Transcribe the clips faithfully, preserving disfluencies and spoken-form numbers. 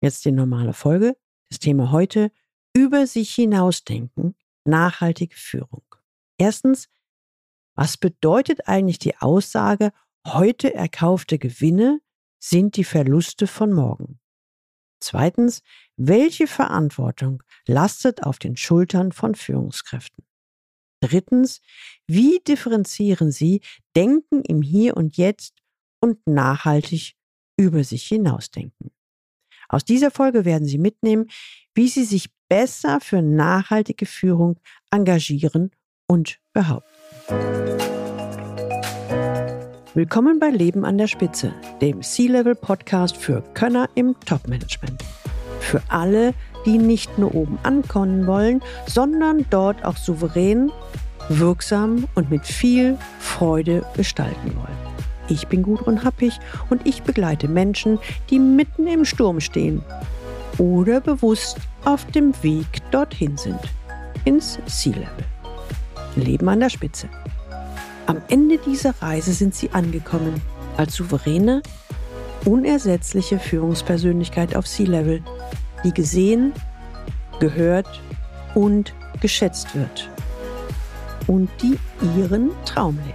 Jetzt die normale Folge. Das Thema heute: über sich hinausdenken, nachhaltige Führung. Erstens, was bedeutet eigentlich die Aussage, heute erkaufte Gewinne sind die Verluste von morgen? Zweitens, welche Verantwortung lastet auf den Schultern von Führungskräften? Drittens, wie differenzieren Sie Denken im Hier und Jetzt und nachhaltig über sich hinausdenken? Aus dieser Folge werden Sie mitnehmen, wie Sie sich besser für nachhaltige Führung engagieren und behaupten. Willkommen bei Leben an der Spitze, dem C-Level-Podcast für Könner im Top-Management. Für alle, die nicht nur oben ankommen wollen, sondern dort auch souverän, wirksam und mit viel Freude gestalten wollen. Ich bin Gudrun Happig und ich begleite Menschen, die mitten im Sturm stehen oder bewusst auf dem Weg dorthin sind, ins C-Level. Leben an der Spitze. Am Ende dieser Reise sind sie angekommen, als souveräne, unersetzliche Führungspersönlichkeit auf C-Level, die gesehen, gehört und geschätzt wird und die ihren Traum lebt.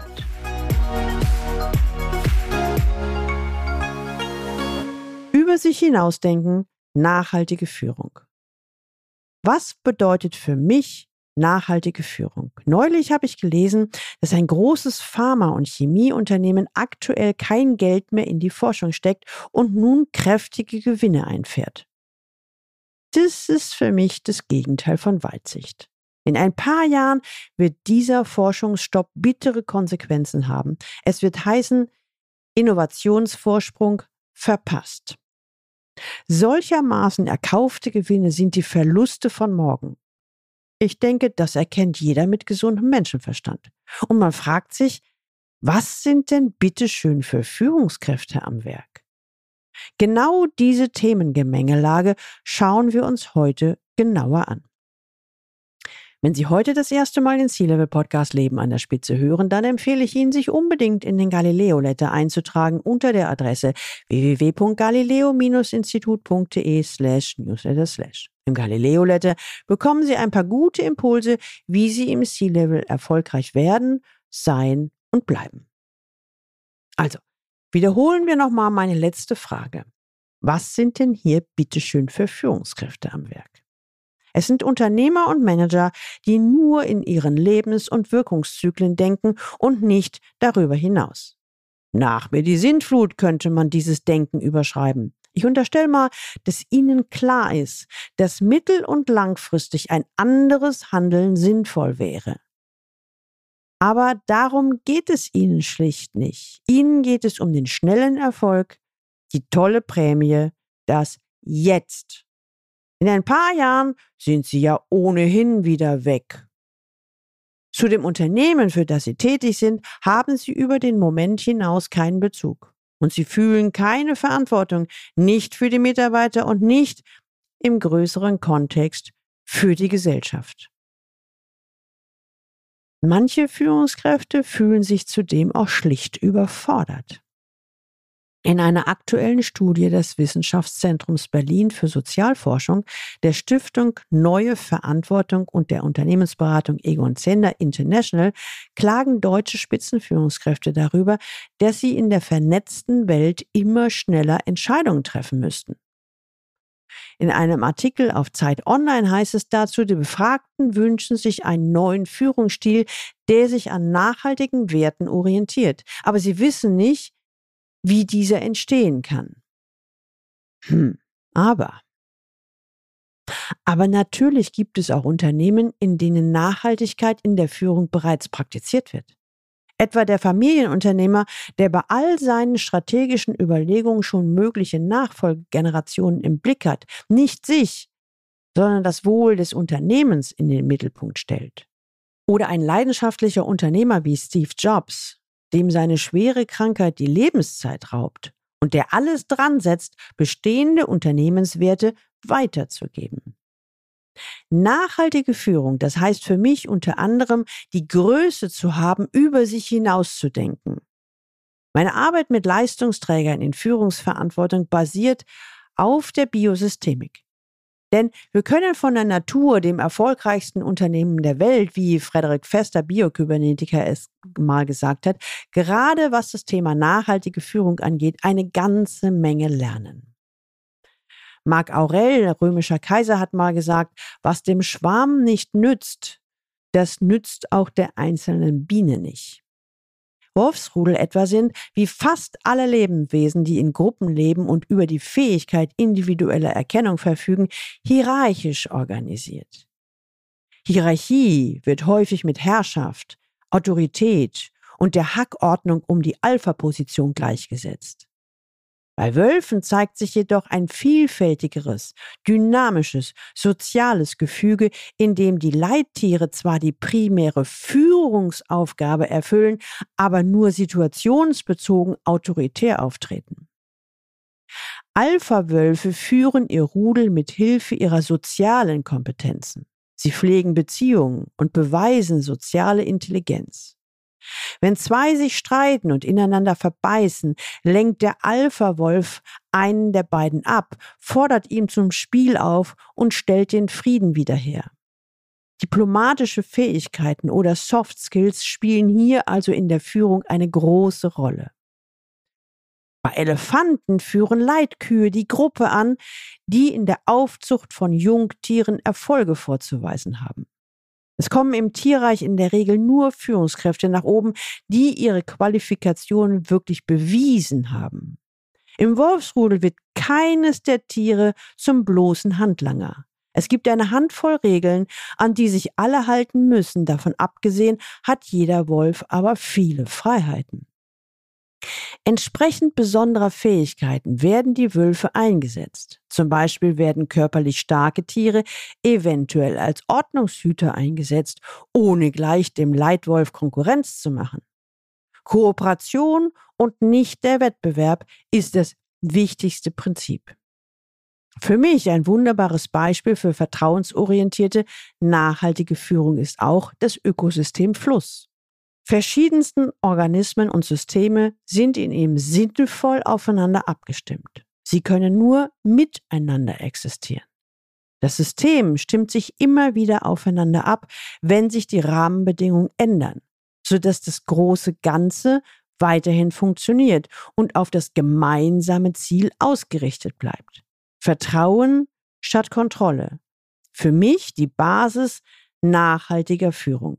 Über sich hinausdenken, nachhaltige Führung. Was bedeutet für mich nachhaltige Führung? Neulich habe ich gelesen, dass ein großes Pharma- und Chemieunternehmen aktuell kein Geld mehr in die Forschung steckt und nun kräftige Gewinne einfährt. Das ist für mich das Gegenteil von Weitsicht. In ein paar Jahren wird dieser Forschungsstopp bittere Konsequenzen haben. Es wird heißen, Innovationsvorsprung verpasst. Solchermaßen erkaufte Gewinne sind die Verluste von morgen. Ich denke, das erkennt jeder mit gesundem Menschenverstand. Und man fragt sich, was sind denn bitteschön für Führungskräfte am Werk? Genau diese Themengemengelage schauen wir uns heute genauer an. Wenn Sie heute das erste Mal den C-Level-Podcast Leben an der Spitze hören, dann empfehle ich Ihnen, sich unbedingt in den Galileo-Letter einzutragen unter der Adresse w w w punkt galileo Bindestrich institut punkt de slash newsletter slash. Im Galileo-Letter bekommen Sie ein paar gute Impulse, wie Sie im C-Level erfolgreich werden, sein und bleiben. Also, wiederholen wir nochmal meine letzte Frage. Was sind denn hier bitteschön für Führungskräfte am Werk? Es sind Unternehmer und Manager, die nur in ihren Lebens- und Wirkungszyklen denken und nicht darüber hinaus. Nach mir die Sintflut könnte man dieses Denken überschreiben. Ich unterstelle mal, dass Ihnen klar ist, dass mittel- und langfristig ein anderes Handeln sinnvoll wäre. Aber darum geht es Ihnen schlicht nicht. Ihnen geht es um den schnellen Erfolg, die tolle Prämie, das Jetzt. In ein paar Jahren sind Sie ja ohnehin wieder weg. Zu dem Unternehmen, für das Sie tätig sind, haben Sie über den Moment hinaus keinen Bezug. Und Sie fühlen keine Verantwortung, nicht für die Mitarbeiter und nicht im größeren Kontext für die Gesellschaft. Manche Führungskräfte fühlen sich zudem auch schlicht überfordert. In einer aktuellen Studie des Wissenschaftszentrums Berlin für Sozialforschung, der Stiftung Neue Verantwortung und der Unternehmensberatung Egon Zehnder International klagen deutsche Spitzenführungskräfte darüber, dass sie in der vernetzten Welt immer schneller Entscheidungen treffen müssten. In einem Artikel auf Zeit Online heißt es dazu, die Befragten wünschen sich einen neuen Führungsstil, der sich an nachhaltigen Werten orientiert. Aber sie wissen nicht, wie dieser entstehen kann. Hm, aber. Aber natürlich gibt es auch Unternehmen, in denen Nachhaltigkeit in der Führung bereits praktiziert wird. Etwa der Familienunternehmer, der bei all seinen strategischen Überlegungen schon mögliche Nachfolgegenerationen im Blick hat, nicht sich, sondern das Wohl des Unternehmens in den Mittelpunkt stellt. Oder ein leidenschaftlicher Unternehmer wie Steve Jobs, dem seine schwere Krankheit die Lebenszeit raubt und der alles dran setzt, bestehende Unternehmenswerte weiterzugeben. Nachhaltige Führung, das heißt für mich unter anderem, die Größe zu haben, über sich hinauszudenken. Meine Arbeit mit Leistungsträgern in Führungsverantwortung basiert auf der Biosystemik. Denn wir können von der Natur, dem erfolgreichsten Unternehmen der Welt, wie Frederik Vester, Biokybernetiker, es mal gesagt hat, gerade was das Thema nachhaltige Führung angeht, eine ganze Menge lernen. Marc Aurel, römischer Kaiser, hat mal gesagt, was dem Schwarm nicht nützt, das nützt auch der einzelnen Biene nicht. Wolfsrudel etwa sind, wie fast alle Lebewesen, die in Gruppen leben und über die Fähigkeit individueller Erkennung verfügen, hierarchisch organisiert. Hierarchie wird häufig mit Herrschaft, Autorität und der Hackordnung um die Alpha-Position gleichgesetzt. Bei Wölfen zeigt sich jedoch ein vielfältigeres, dynamisches, soziales Gefüge, in dem die Leittiere zwar die primäre Führungsaufgabe erfüllen, aber nur situationsbezogen autoritär auftreten. Alpha-Wölfe führen ihr Rudel mit Hilfe ihrer sozialen Kompetenzen. Sie pflegen Beziehungen und beweisen soziale Intelligenz. Wenn zwei sich streiten und ineinander verbeißen, lenkt der Alpha-Wolf einen der beiden ab, fordert ihn zum Spiel auf und stellt den Frieden wieder her. Diplomatische Fähigkeiten oder Soft Skills spielen hier also in der Führung eine große Rolle. Bei Elefanten führen Leitkühe die Gruppe an, die in der Aufzucht von Jungtieren Erfolge vorzuweisen haben. Es kommen im Tierreich in der Regel nur Führungskräfte nach oben, die ihre Qualifikationen wirklich bewiesen haben. Im Wolfsrudel wird keines der Tiere zum bloßen Handlanger. Es gibt eine Handvoll Regeln, an die sich alle halten müssen. Davon abgesehen hat jeder Wolf aber viele Freiheiten. Entsprechend besonderer Fähigkeiten werden die Wölfe eingesetzt. Zum Beispiel werden körperlich starke Tiere eventuell als Ordnungshüter eingesetzt, ohne gleich dem Leitwolf Konkurrenz zu machen. Kooperation und nicht der Wettbewerb ist das wichtigste Prinzip. Für mich ein wunderbares Beispiel für vertrauensorientierte, nachhaltige Führung ist auch das Ökosystem Fluss. Verschiedensten Organismen und Systeme sind in ihm sinnvoll aufeinander abgestimmt. Sie können nur miteinander existieren. Das System stimmt sich immer wieder aufeinander ab, wenn sich die Rahmenbedingungen ändern, sodass das große Ganze weiterhin funktioniert und auf das gemeinsame Ziel ausgerichtet bleibt. Vertrauen statt Kontrolle. Für mich die Basis nachhaltiger Führung.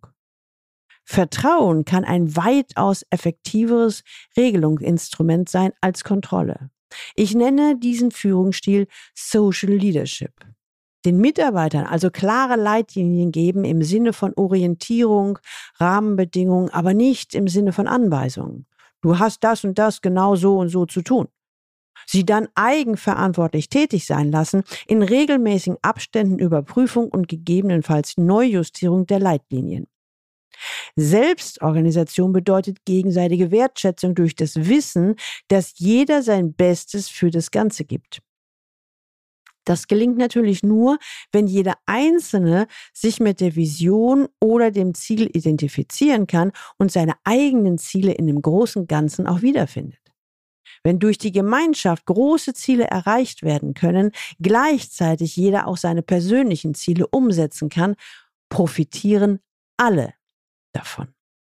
Vertrauen kann ein weitaus effektiveres Regelungsinstrument sein als Kontrolle. Ich nenne diesen Führungsstil Social Leadership. Den Mitarbeitern also klare Leitlinien geben im Sinne von Orientierung, Rahmenbedingungen, aber nicht im Sinne von Anweisungen. Du hast das und das genau so und so zu tun. Sie dann eigenverantwortlich tätig sein lassen, in regelmäßigen Abständen Überprüfung und gegebenenfalls Neujustierung der Leitlinien. Selbstorganisation bedeutet gegenseitige Wertschätzung durch das Wissen, dass jeder sein Bestes für das Ganze gibt. Das gelingt natürlich nur, wenn jeder Einzelne sich mit der Vision oder dem Ziel identifizieren kann und seine eigenen Ziele in dem großen Ganzen auch wiederfindet. Wenn durch die Gemeinschaft große Ziele erreicht werden können, gleichzeitig jeder auch seine persönlichen Ziele umsetzen kann, profitieren alle davon.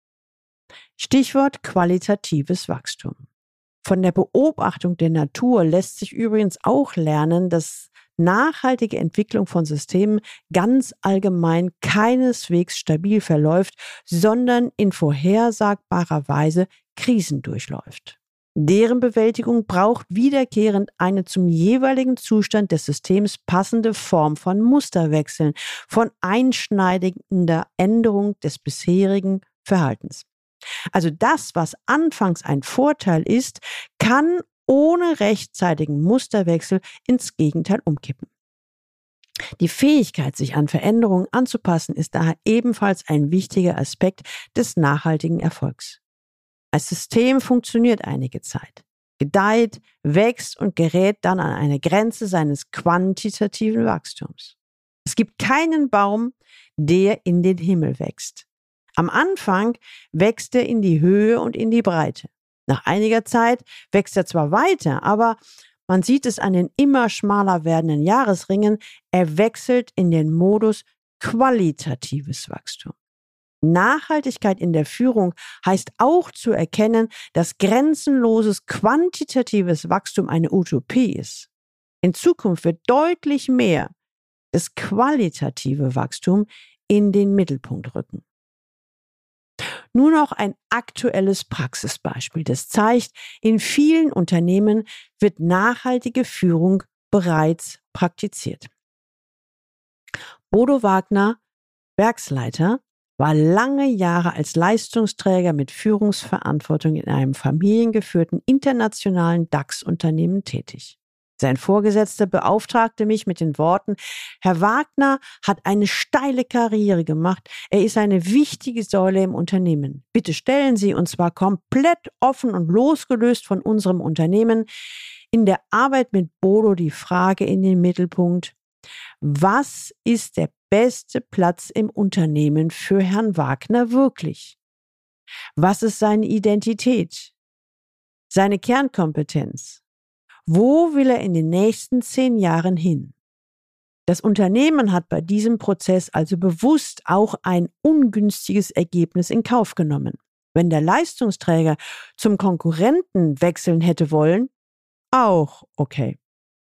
Stichwort qualitatives Wachstum. Von der Beobachtung der Natur lässt sich übrigens auch lernen, dass nachhaltige Entwicklung von Systemen ganz allgemein keineswegs stabil verläuft, sondern in vorhersagbarer Weise Krisen durchläuft. Deren Bewältigung braucht wiederkehrend eine zum jeweiligen Zustand des Systems passende Form von Musterwechseln, von einschneidender Änderung des bisherigen Verhaltens. Also das, was anfangs ein Vorteil ist, kann ohne rechtzeitigen Musterwechsel ins Gegenteil umkippen. Die Fähigkeit, sich an Veränderungen anzupassen, ist daher ebenfalls ein wichtiger Aspekt des nachhaltigen Erfolgs. Ein System funktioniert einige Zeit, gedeiht, wächst und gerät dann an eine Grenze seines quantitativen Wachstums. Es gibt keinen Baum, der in den Himmel wächst. Am Anfang wächst er in die Höhe und in die Breite. Nach einiger Zeit wächst er zwar weiter, aber Man sieht es an den immer schmaler werdenden Jahresringen. Er wechselt in den Modus qualitatives Wachstum. Nachhaltigkeit in der Führung heißt auch zu erkennen, dass grenzenloses quantitatives Wachstum eine Utopie ist. In Zukunft wird deutlich mehr das qualitative Wachstum in den Mittelpunkt rücken. Nur noch ein aktuelles Praxisbeispiel, das zeigt, in vielen Unternehmen wird nachhaltige Führung bereits praktiziert. Bodo Wagner, Werksleiter, war lange Jahre als Leistungsträger mit Führungsverantwortung in einem familiengeführten internationalen DAX-Unternehmen tätig. Sein Vorgesetzter beauftragte mich mit den Worten: Herr Wagner hat eine steile Karriere gemacht. Er ist eine wichtige Säule im Unternehmen. Bitte stellen Sie, und zwar komplett offen und losgelöst von unserem Unternehmen, in der Arbeit mit Bodo die Frage in den Mittelpunkt: Was ist der beste Platz im Unternehmen für Herrn Wagner wirklich? Was ist seine Identität? Seine Kernkompetenz? Wo will er in den nächsten zehn Jahren hin? Das Unternehmen hat bei diesem Prozess also bewusst auch ein ungünstiges Ergebnis in Kauf genommen. Wenn der Leistungsträger zum Konkurrenten wechseln hätte wollen, auch okay.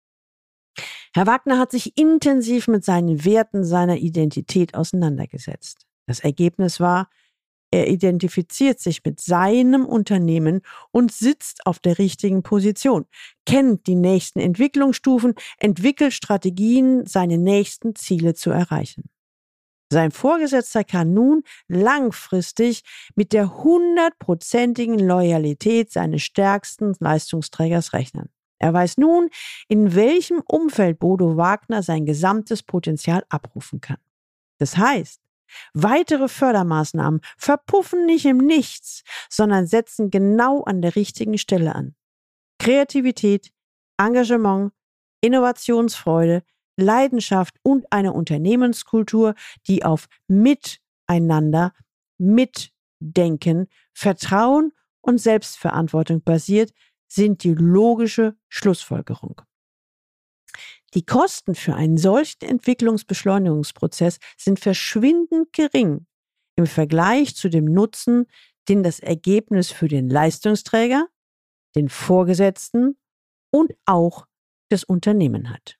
Herr Wagner hat sich intensiv mit seinen Werten, seiner Identität auseinandergesetzt. Das Ergebnis war, er identifiziert sich mit seinem Unternehmen und sitzt auf der richtigen Position, kennt die nächsten Entwicklungsstufen, entwickelt Strategien, seine nächsten Ziele zu erreichen. Sein Vorgesetzter kann nun langfristig mit der hundertprozentigen Loyalität seines stärksten Leistungsträgers rechnen. Er weiß nun, in welchem Umfeld Bodo Wagner sein gesamtes Potenzial abrufen kann. Das heißt, weitere Fördermaßnahmen verpuffen nicht im Nichts, sondern setzen genau an der richtigen Stelle an. Kreativität, Engagement, Innovationsfreude, Leidenschaft und eine Unternehmenskultur, die auf Miteinander, Mitdenken, Vertrauen und Selbstverantwortung basiert, sind die logische Schlussfolgerung. Die Kosten für einen solchen Entwicklungsbeschleunigungsprozess sind verschwindend gering im Vergleich zu dem Nutzen, den das Ergebnis für den Leistungsträger, den Vorgesetzten und auch das Unternehmen hat.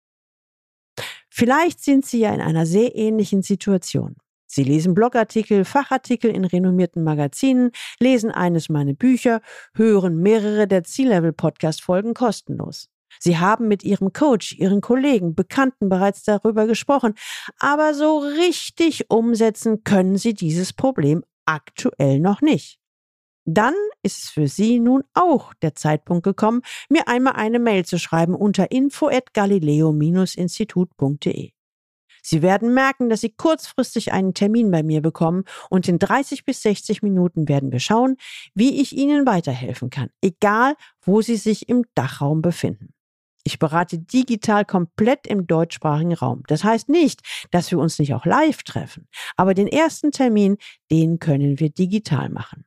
Vielleicht sind Sie ja in einer sehr ähnlichen Situation. Sie lesen Blogartikel, Fachartikel in renommierten Magazinen, lesen eines meiner Bücher, hören mehrere der C-Level-Podcast-Folgen kostenlos. Sie haben mit Ihrem Coach, Ihren Kollegen, Bekannten bereits darüber gesprochen, aber so richtig umsetzen können Sie dieses Problem aktuell noch nicht. Dann ist es für Sie nun auch der Zeitpunkt gekommen, mir einmal eine Mail zu schreiben unter info at galileo Bindestrich institut punkt de. Sie werden merken, dass Sie kurzfristig einen Termin bei mir bekommen und in dreißig bis sechzig Minuten werden wir schauen, wie ich Ihnen weiterhelfen kann, egal wo Sie sich im Dachraum befinden. Ich berate digital komplett im deutschsprachigen Raum. Das heißt nicht, dass wir uns nicht auch live treffen, aber den ersten Termin, den können wir digital machen.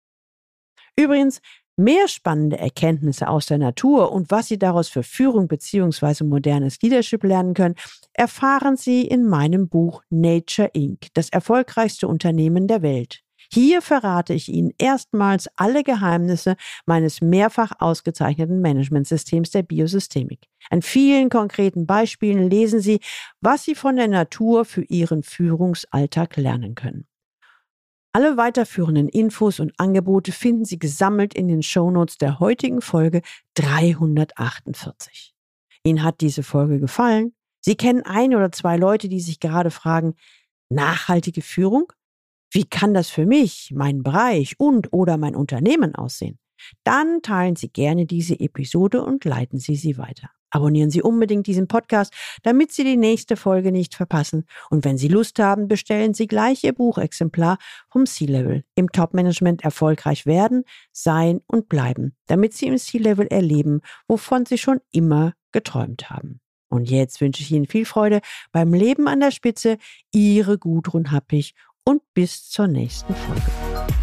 Übrigens, mehr spannende Erkenntnisse aus der Natur und was Sie daraus für Führung bzw. modernes Leadership lernen können, erfahren Sie in meinem Buch Nature Incorporated, das erfolgreichste Unternehmen der Welt. Hier verrate ich Ihnen erstmals alle Geheimnisse meines mehrfach ausgezeichneten Managementsystems der Biosystemik. An vielen konkreten Beispielen lesen Sie, was Sie von der Natur für Ihren Führungsalltag lernen können. Alle weiterführenden Infos und Angebote finden Sie gesammelt in den Shownotes der heutigen Folge dreihundertachtundvierzig. Ihnen hat diese Folge gefallen? Sie kennen ein oder zwei Leute, die sich gerade fragen: Nachhaltige Führung? Wie kann das für mich, meinen Bereich und oder mein Unternehmen aussehen? Dann teilen Sie gerne diese Episode und leiten Sie sie weiter. Abonnieren Sie unbedingt diesen Podcast, damit Sie die nächste Folge nicht verpassen. Und wenn Sie Lust haben, bestellen Sie gleich Ihr Buchexemplar vom C-Level. Im Top-Management erfolgreich werden, sein und bleiben, damit Sie im C-Level erleben, wovon Sie schon immer geträumt haben. Und jetzt wünsche ich Ihnen viel Freude beim Leben an der Spitze. Ihre Gudrun Happig und bis zur nächsten Folge.